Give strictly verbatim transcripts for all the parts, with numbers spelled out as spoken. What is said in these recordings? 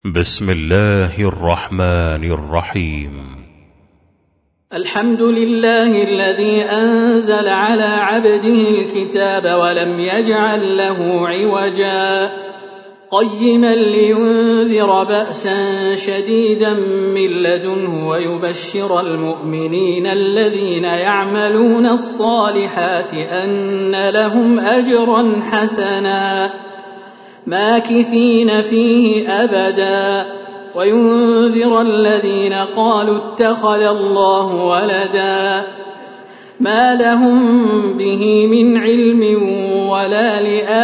بسم الله الرحمن الرحيم. الحمد لله الذي أنزل على عبده الكتاب ولم يجعل له عوجا قيما لينذر بأسا شديدا من لدنه ويبشر المؤمنين الذين يعملون الصالحات أن لهم أجرا حسنا ماكثين فيه أبدا وينذر الذين قالوا اتخذ الله ولدا ما لهم به من علم ولا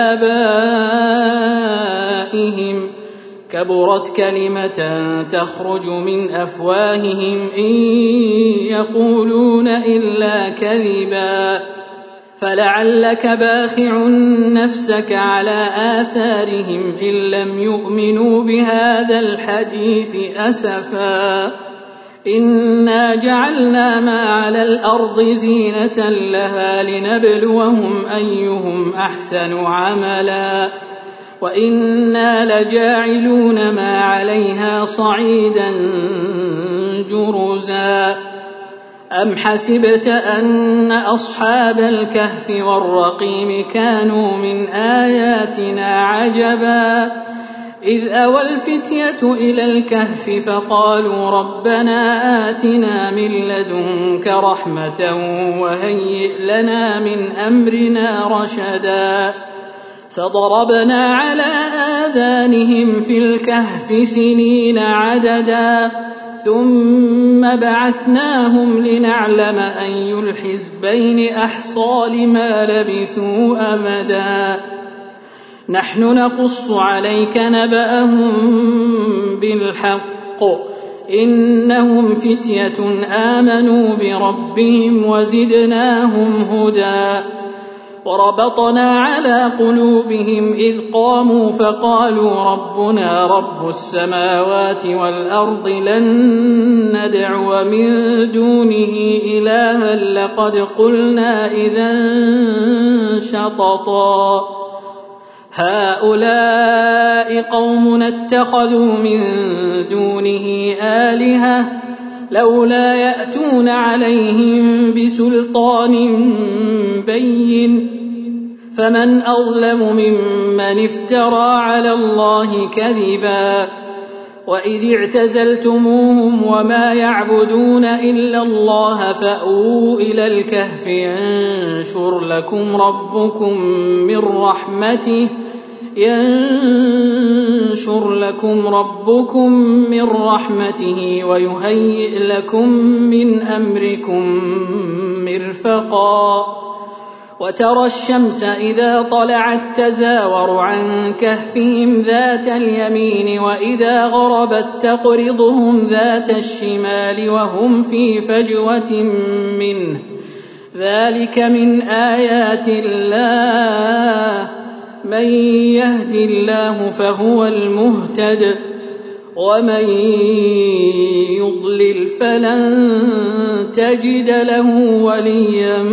لآبائهم كبرت كلمة تخرج من أفواههم إن يقولون إلا كذبا فلعلك باخع نفسك على آثارهم إن لم يؤمنوا بهذا الحديث أسفا إنا جعلنا ما على الأرض زينة لها لنبلوهم أيهم أحسن عملا وإنا لجاعلون ما عليها صعيدا جرزا أم حسبت أن أصحاب الكهف والرقيم كانوا من آياتنا عجبا إذ أوى الفتية إلى الكهف فقالوا ربنا آتنا من لدنك رحمة وهيئ لنا من أمرنا رشدا فضربنا على آذانهم في الكهف سنين عددا ثم بعثناهم لنعلم أي الحزبين أحصى لما لبثوا أمدا نحن نقص عليك نبأهم بالحق إنهم فتية آمنوا بربهم وزدناهم هدى وربطنا على قلوبهم إذ قاموا فقالوا ربنا رب السماوات والأرض لن ندعو من دونه إلها لقد قلنا إذا شططا هؤلاء قومنا اتخذوا من دونه آلهة لولا يأتون عليهم بسلطان بين فمن أظلم ممن افترى على الله كذبا وإذ اعتزلتموهم وما يعبدون إلا الله فأووا إلى الكهف ينشر لكم ربكم من رحمته ينشر لكم ربكم من رحمته ويهيئ لكم من أمركم مرفقا وترى الشمس إذا طلعت تزاور عن كهفهم ذات اليمين وإذا غربت تقرضهم ذات الشمال وهم في فجوة منه ذلك من آيات الله من يهد الله فهو المهتد ومن يضلل فلن تجد له وليا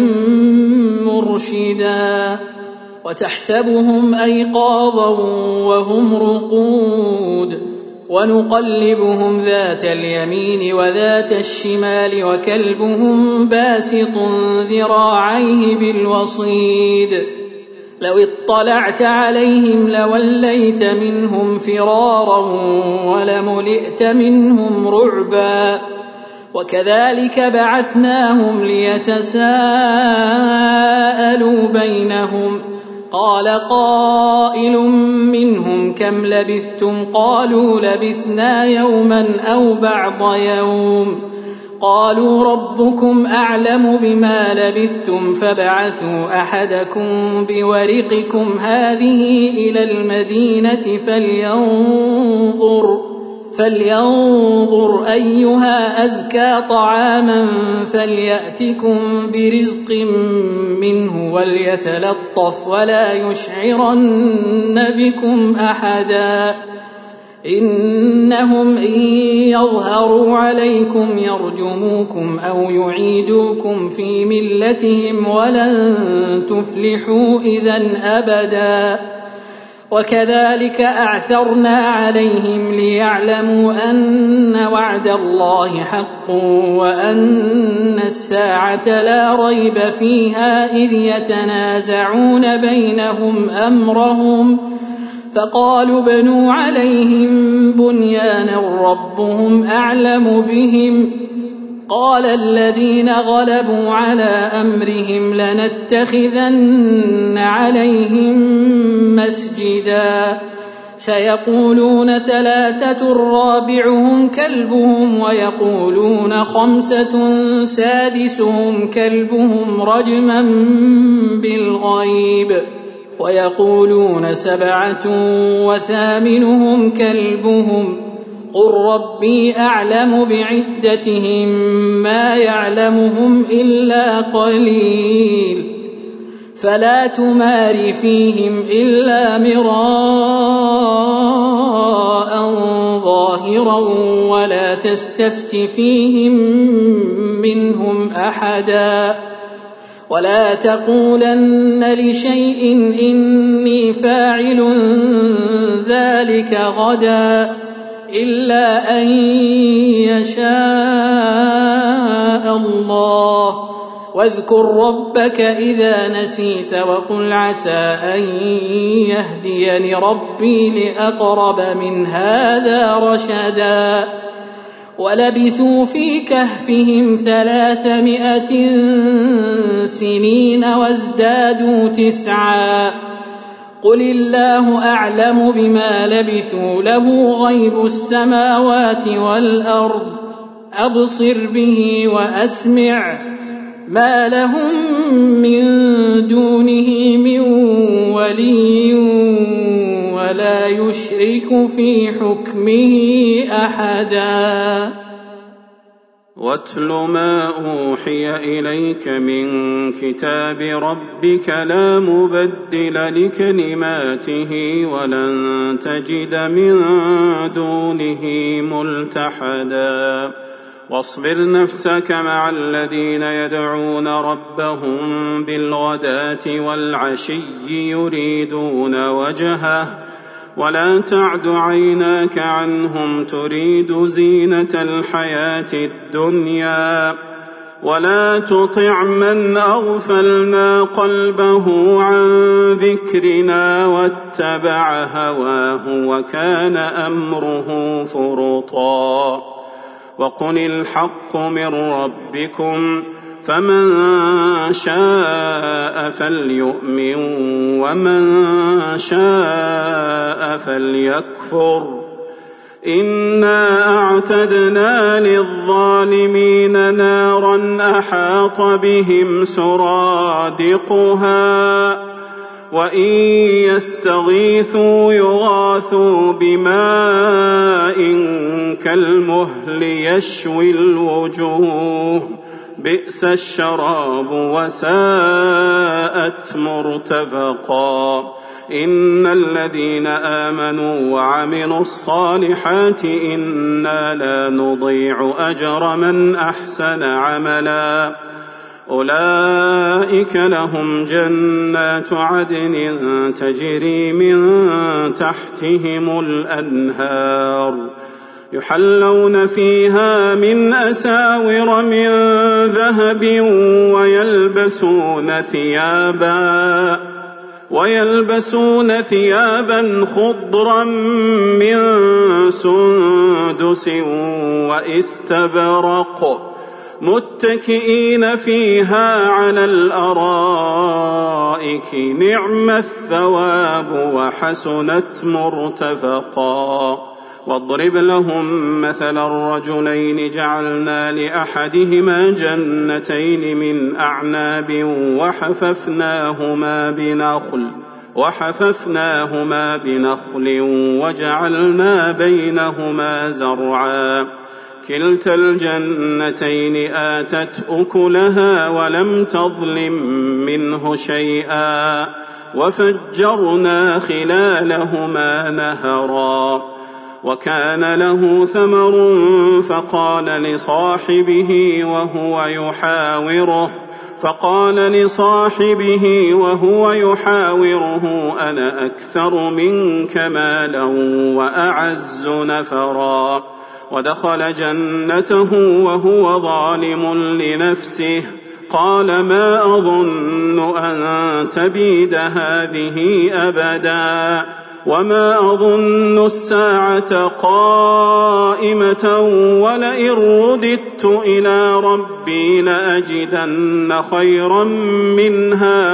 مرشدا وتحسبهم أيقاظا وهم رقود ونقلبهم ذات اليمين وذات الشمال وكلبهم باسط ذراعيه بالوصيد لو اطلعت عليهم لوليت منهم فرارا ولملئت منهم رعبا وكذلك بعثناهم ليتساءلوا بينهم قال قائل منهم كم لبثتم قالوا لبثنا يوما أو بعض يوم قالوا ربكم أعلم بما لبثتم فابعثوا أحدكم بورقكم هذه إلى المدينة فلينظر فلينظر أيها أزكى طعاما فليأتكم برزق منه وليتلطف ولا يشعرن بكم أحدا إنهم إن يظهروا عليكم يرجموكم أو يعيدوكم في ملتهم ولن تفلحوا إذا أبدا وكذلك أعثرنا عليهم ليعلموا أن وعد الله حق وأن الساعة لا ريب فيها إذ يتنازعون بينهم أمرهم فقالوا ابنوا عليهم بنيانا ربهم أعلم بهم قال الذين غلبوا على أمرهم لنتخذن عليهم مسجدا سيقولون ثلاثة رابعهم كلبهم ويقولون خمسة سادسهم كلبهم رجما بالغيب ويقولون سبعة وثامنهم كلبهم قل ربي أعلم بعدتهم ما يعلمهم إلا قليل فلا تمار فيهم إلا مراء ظاهرا ولا تستفت فيهم منهم أحدا ولا تقولن لشيء إني فاعل ذلك غدا إلا أن يشاء الله واذكر ربك إذا نسيت وقل عسى أن يهديني ربي لأقرب من هذا رشدا ولبثوا في كهفهم ثلاثمائة سنين وازدادوا تسعا قل الله أعلم بما لبثوا له غيب السماوات والأرض أبصر به وأسمع ما لهم من دونه من ولي ولا يشرك في حكمه أحدا واتل ما أوحي إليك من كتاب ربك لا مبدل لكلماته ولن تجد من دونه ملتحدا واصبر نفسك مع الذين يدعون ربهم بالغداة والعشي يريدون وجهه ولا تعد عيناك عنهم تريد زينة الحياة الدنيا ولا تطع من أغفلنا قلبه عن ذكرنا واتبع هواه وكان أمره فرطا وقل الحق من ربكم فمن شاء فليؤمن ومن شاء فليكفر إنا أعتدنا للظالمين نارا أحاط بهم سرادقها وإن يستغيثوا يغاثوا بماء كالمهل يشوي الوجوه بئس الشراب وساءت مرتفقا إن الذين آمنوا وعملوا الصالحات إنا لا نضيع أجر من أحسن عملا أولئك لهم جنات عدن تجري من تحتهم الأنهار يحلون فيها من أساور من ذهب ويلبسون ثيابا ويلبسون ثيابا خضرا من سندس واستبرق متكئين فيها على الأرائك نعم الثواب وحسنت مرتفقا واضرب لهم مثل الرجلين جعلنا لأحدهما جنتين من أعناب وحففناهما بنخل وحففناهما بنخل وجعلنا بينهما زرعا كلتا الجنتين آتت أكلها ولم تظلم منه شيئا وفجرنا خلالهما نهرا وكان له ثمر فقال لصاحبه وهو يحاوره فقال لصاحبه وهو يحاوره أنا أكثر منك مالا وأعز نفرا. ودخل جنته وهو ظالم لنفسه قال ما أظن أن تبيد هذه أبدا وما أظن الساعة قائمة ولئن رددت إلى ربي لأجدن خيرا منها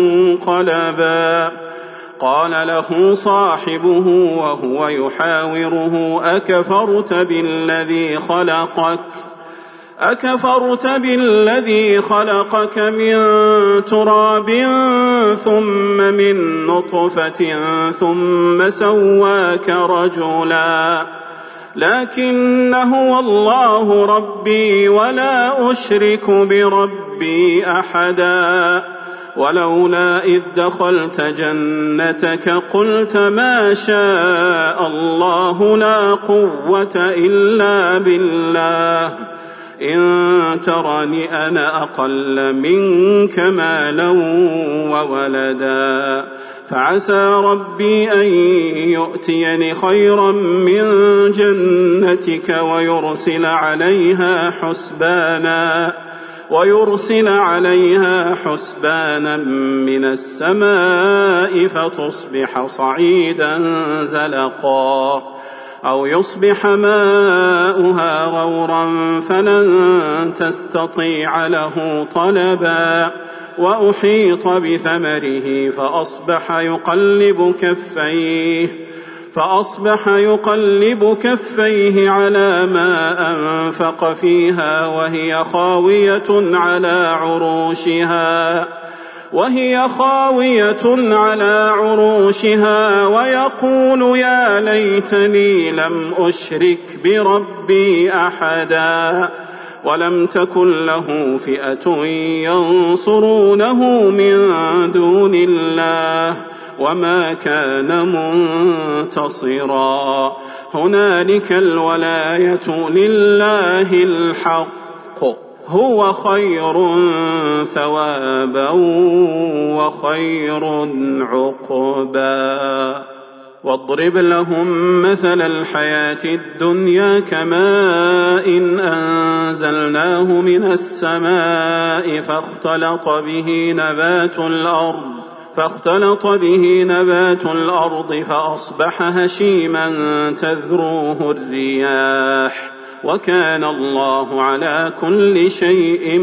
منقلبا. قال له صاحبه وهو يحاوره أكفرت بالذي خلقك أكفرت بالذي خلقك من تراب ثم من نطفة ثم سواك رجلا لكن هو الله ربي ولا أشرك بربي أحدا. ولولا إذ دخلت جنتك قلت ما شاء الله لا قوة إلا بالله إن ترني أنا أقل منك مالا وولدا فعسى ربي أن يؤتيني خيرا من جنتك ويرسل عليها حسبانا ويرسل عليها حسبانا من السماء فتصبح صعيدا زلقا أو يصبح ماؤها غورا فلن تستطيع له طلبا. وأحيط بثمره فأصبح يقلب كفيه فأصبح يقلب كفيه على ما أنفق فيها وهي خاوية على عروشها وهي خاوية على عروشها ويقول يا ليتني لم أشرك بربي أحدا. ولم تكن له فئة ينصرونه من دون الله وما كان منتصرا. هنالك الولاية لله الحق هو خير ثوابا وخير عقبا. واضرب لهم مثل الحياة الدنيا كماء إن أنزلناه من السماء فاختلط به نبات الأرض فاختلط به نبات الأرض فأصبح هشيما تذروه الرياح وكان الله على كل شيء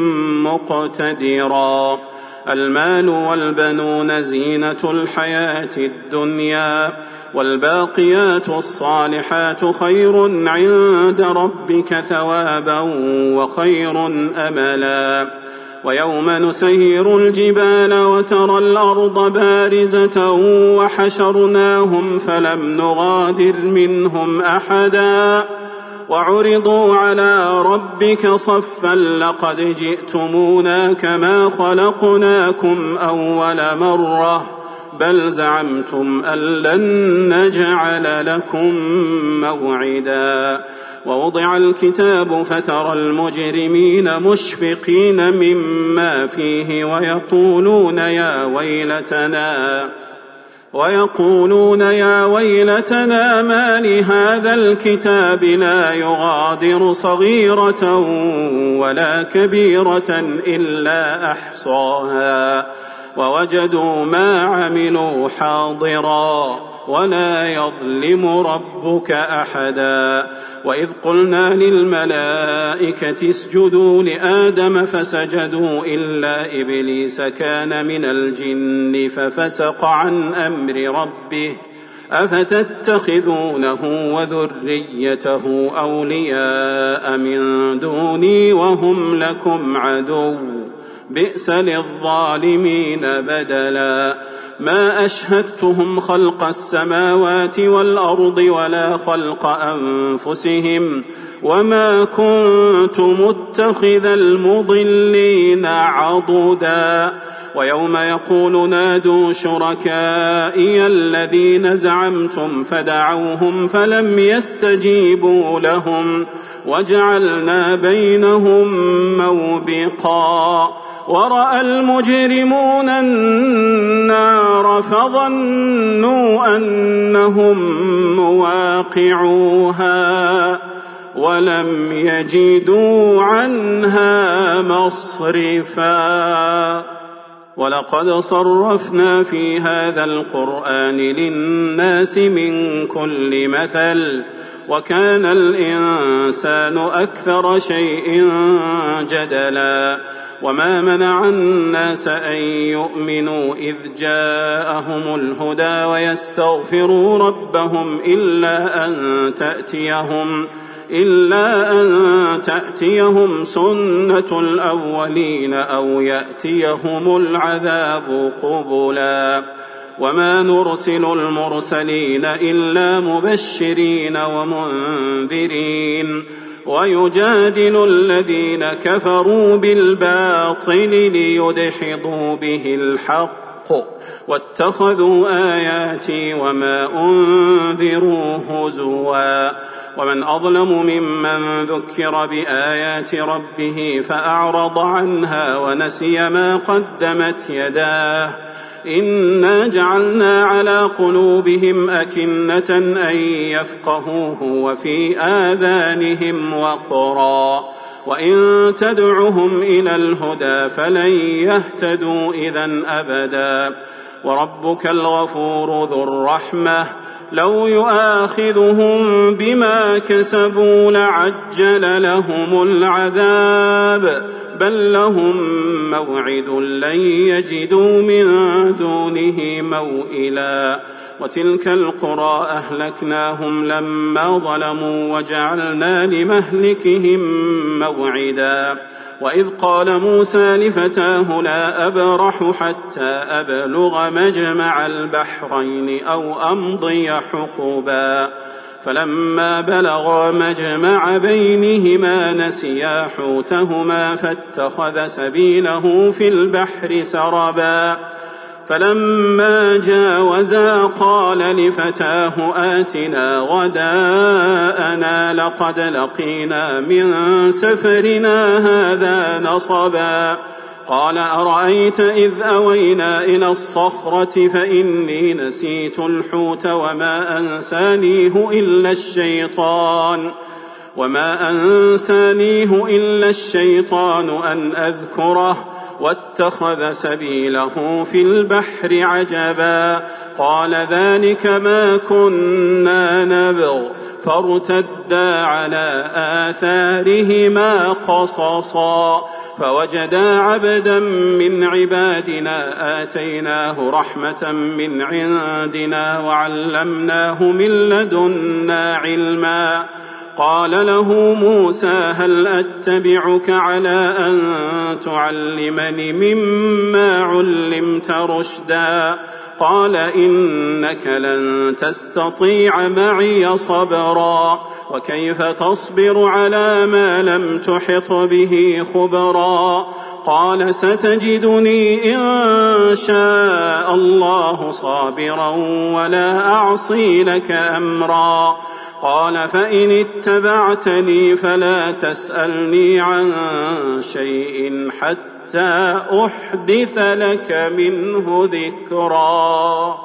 مقتدرا. المال والبنون زينة الحياة الدنيا والباقيات الصالحات خير عند ربك ثوابا وخير أملا. ويوم نسير الجبال وترى الأرض بارزة وحشرناهم فلم نغادر منهم أحدا وعرضوا على ربك صفا لقد جئتمونا كما خلقناكم أول مرة بل زعمتم أن لن نجعل لكم موعدا. ووضع الكتاب فترى المجرمين مشفقين مما فيه ويقولون يا ويلتنا ويقولون يا ويلتنا ما لهذا الكتاب لا يغادر صغيرة ولا كبيرة إلا أحصاها ووجدوا ما عملوا حاضرا ولا يظلم ربك أحدا. وإذ قلنا للملائكة اسجدوا لآدم فسجدوا إلا إبليس كان من الجن ففسق عن أمر ربه أفتتخذونه وذريته أولياء من دوني وهم لكم عدو بئس للظالمين بدلا. ما أشهدتهم خلق السماوات والأرض ولا خلق أنفسهم وما كنت متخذ المضلين عضدا ويوم يقول نادوا شركائي الذين زعمتم فدعوهم فلم يستجيبوا لهم وجعلنا بينهم موبقا ورأى المجرمون النار فظنوا أنهم مواقعوها ولم يجدوا عنها مصرفا ولقد صرفنا في هذا القرآن للناس من كل مثل وكان الإنسان أكثر شيء جدلا وما منع الناس أن يؤمنوا إذ جاءهم الهدى ويستغفروا ربهم إلا أن تأتيهم إلا أن تأتيهم سنة الأولين أو يأتيهم العذاب قبلا وما نرسل المرسلين إلا مبشرين ومنذرين ويجادل الذين كفروا بالباطل ليدحضوا به الحق واتخذوا آياتي وما أنذروا هزوا ومن أظلم ممن ذكر بآيات ربه فأعرض عنها ونسي ما قدمت يداه إنا جعلنا على قلوبهم أكنة أن يفقهوه وفي آذانهم وقرا وإن تدعهم إلى الهدى فلن يهتدوا إذن أبدا وربك الغفور ذو الرحمة لو يؤاخذهم بما كسبوا لعجل لهم العذاب بل لهم موعد لن يجدوا من دونه موئلا وتلك القرى أهلكناهم لما ظلموا وجعلنا لمهلكهم موعدا وإذ قال موسى لفتاه لا أبرح حتى أبلغ مجمع البحرين أو أمضي حقبا فلما بلغا مجمع بينهما نسيا حوتهما فاتخذ سبيله في البحر سربا فلما جاوزا قال لفتاه آتنا غداءنا لقد لقينا من سفرنا هذا نصبا قال أرأيت إذ أوينا إلى الصخرة فإني نسيت الحوت وما أنسانيه إلا الشيطان وما أنسانيه إلا الشيطان أن أذكره واتخذ سبيله في البحر عجبا قال ذلك ما كنا نبغ فارتدا على آثارهما قصصا فوجدا عبدا من عبادنا آتيناه رحمة من عندنا وعلمناه من لدنا علما قال له موسى هل أتبعك على أن تعلمني مما علمت رشدا قال إنك لن تستطيع معي صبرا وكيف تصبر على ما لم تحط به خبرا قال ستجدني إن شاء الله صابرا ولا أعصي لك أمرا قال فإن اتبعتني فلا تسألني عن شيء حتى أحدث لك منه ذكرا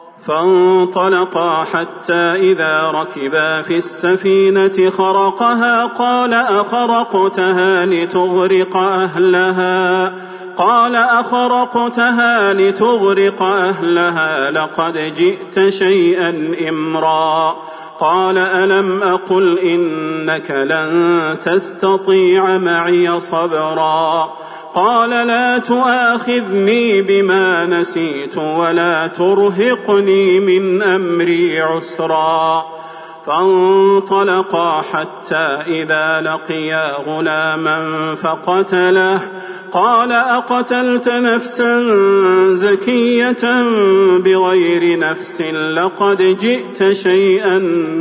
فانطلقا حتى إذا ركبا في السفينة خرقها قال أخرقتها لتغرق أهلها قال أخرقتها لتغرق أهلها لقد جئت شيئا إمرا قال ألم أقل إنك لن تستطيع معي صبرا قال لا تؤاخذني بما نسيت ولا ترهقني من أمري عسرا فانطلقا حتى إذا لقيا غلاما فقتله قال أقتلت نفسا زكية بغير نفس لقد جئت شيئا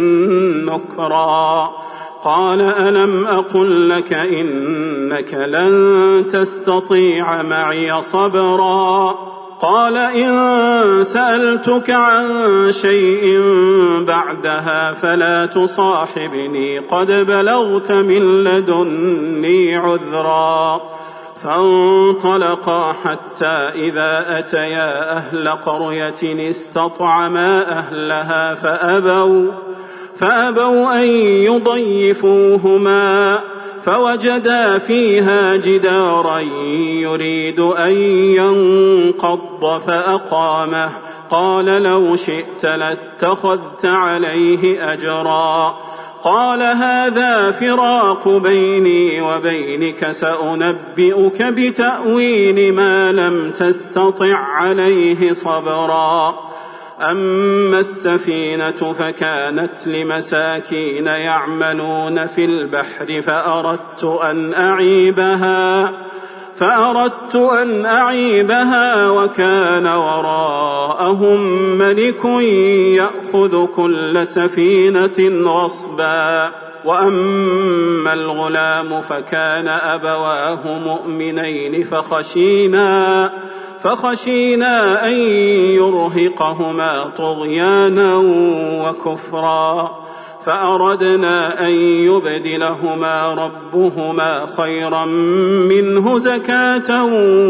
نكرا قال ألم أقل لك إنك لن تستطيع معي صبرا قال إن سألتك عن شيء بعدها فلا تصاحبني قد بلغت من لدني عذرا فانطلقا حتى إذا أتيا أهل قرية استطعما أهلها فأبوا فأبوا أن يضيفوهما فوجدا فيها جدارا يريد أن ينقض فأقامه قال لو شئت لاتخذت عليه أجرا قال هذا فراق بيني وبينك سأنبئك بتأويل ما لم تستطع عليه صبرا أما السفينة فكانت لمساكين يعملون في البحر فأردت أن أعيبها فأردت أن أعيبها وكان وراءهم ملك يأخذ كل سفينة غصبا وأما الغلام فكان أبواه مؤمنين فخشينا فخشينا أن يرهقهما طغيانا وكفرا فأردنا أن يبدلهما ربهما خيرا منه زكاة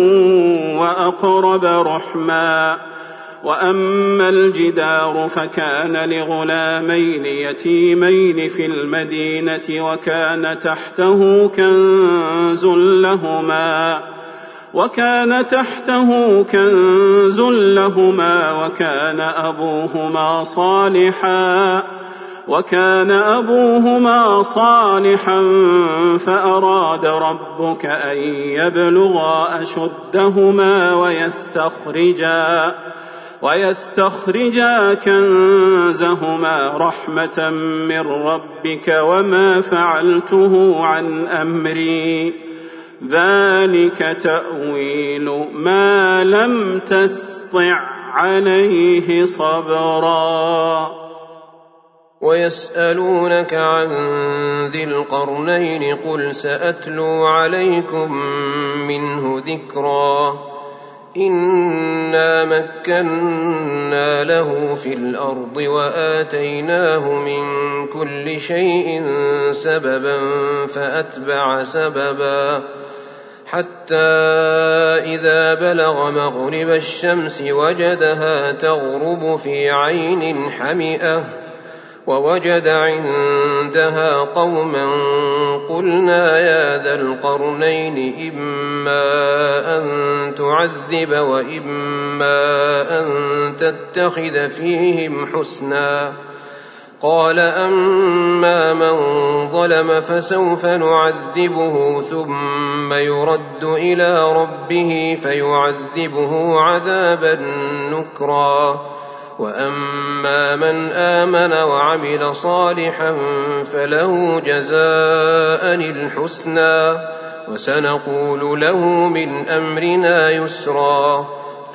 وأقرب رحما وأما الجدار فكان لغلامين يتيمين في المدينة وكان تحته كنز لهما وكان تحته كنز لهما وكان أبوهما صالحا وكان أبوهما صالحا فأراد ربك أن يبلغا أشدهما ويستخرجا ويستخرجا كنزهما رحمة من ربك وما فعلته عن أمري ذلك تأويل ما لم تسطع عليه صبرا ويسألونك عن ذي القرنين قل سأتلو عليكم منه ذكرا إنا مكنا له في الأرض وآتيناه من كل شيء سببا فأتبع سببا حتى إذا بلغ مغرب الشمس وجدها تغرب في عين حمئة ووجد عندها قوما قلنا يا ذا القرنين إما أن تعذب وإما أن تتخذ فيهم حسنا قال أما من ظلم فسوف نعذبه ثم يرد إلى ربه فيعذبه عذابا نكرا وأما من آمن وعمل صالحا فله جزاء الحسنى وسنقول له من أمرنا يسرا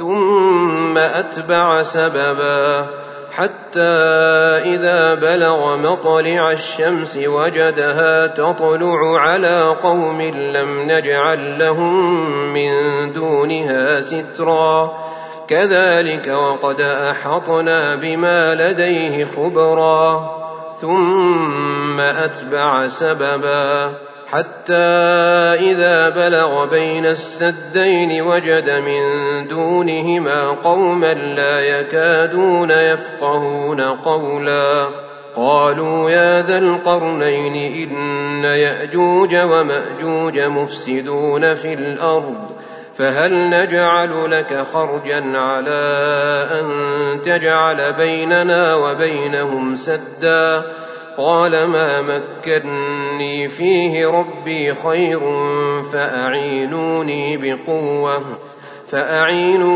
ثم أتبع سببا حتى إذا بلغ مطلع الشمس وجدها تطلع على قوم لم نجعل لهم من دونها سترا كذلك وقد أحطنا بما لديه خبرا ثم أتبع سببا حتى إذا بلغ بين السدين وجد من دونهما قوما لا يكادون يفقهون قولا قالوا يا ذا القرنين إن يأجوج ومأجوج مفسدون في الأرض فهل نجعل لك خرجا على أن تجعل بيننا وبينهم سدا قال ما مكني فيه ربي خير فأعينوني بقوة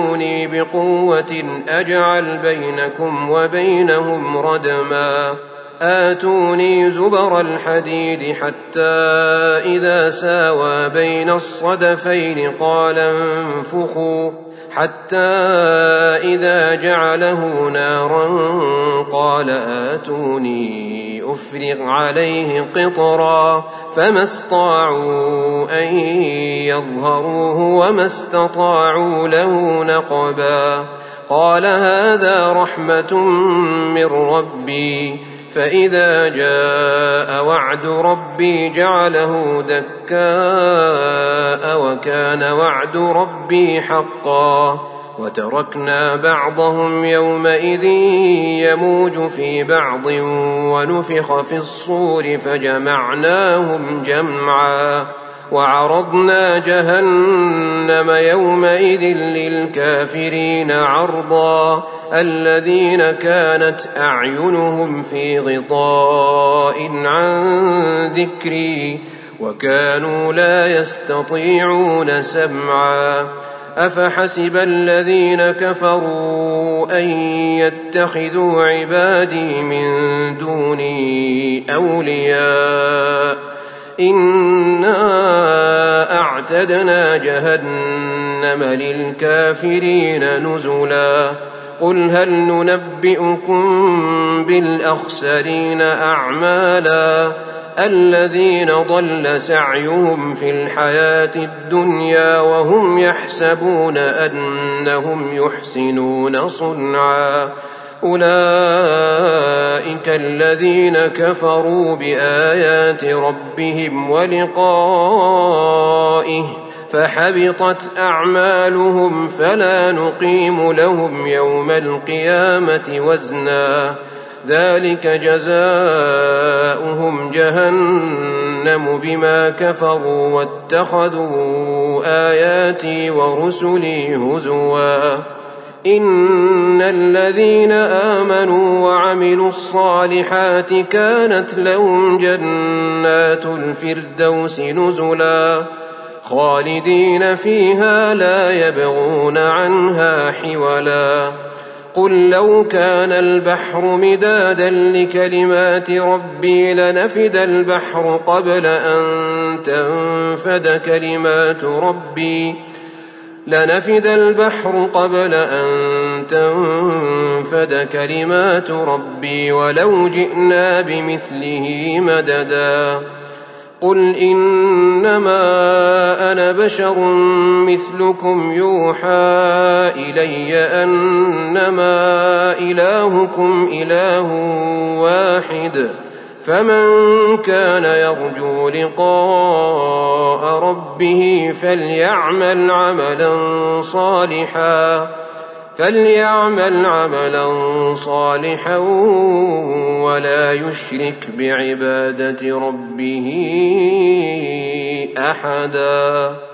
فأعينوني بقوة أجعل بينكم وبينهم ردما آتوني زبر الحديد حتى إذا ساوى بين الصدفين قال انفخوا حتى إذا جعله نارا قال آتوني أفرغ عليه قطرا فما استطاعوا أن يظهروه وما استطاعوا له نقبا قال هذا رحمة من ربي فإذا جاء وعد ربي جعله دكاء وكان وعد ربي حقا وتركنا بعضهم يومئذ يموج في بعض ونفخ في الصور فجمعناهم جمعا وعرضنا جهنم يومئذ للكافرين عرضا الذين كانت أعينهم في غطاء عن ذكري وكانوا لا يستطيعون سمعا أفحسب الذين كفروا أن يتخذوا عبادي من دوني أولياء إنا أعتدنا جهنم للكافرين نزلا قل هل ننبئكم بالأخسرين أعمالا الذين ضل سعيهم في الحياة الدنيا وهم يحسبون أنهم يحسنون صنعا أولئك الذين كفروا بآيات ربهم ولقائه فحبطت أعمالهم فلا نقيم لهم يوم القيامة وزنا ذلك جزاؤهم جهنم بما كفروا واتخذوا آياتي ورسلي هزوا إن الذين آمنوا وعملوا الصالحات كانت لهم جنات الفردوس نزلا خالدين فيها لا يبغون عنها حولا قل لو كان البحر مدادا لكلمات ربي لنفد البحر قبل أن تنفد كلمات ربي لنفد البحر قبل أن تنفد كلمات ربي ولو جئنا بمثله مددا قل إنما أنا بشر مثلكم يوحى إلي أنما إلهكم إله واحد فمن كان يرجو لقاء ربه فليعمل عملا صالحا فليعمل عملا صالحا ولا يشرك بعبادة ربه أحدا.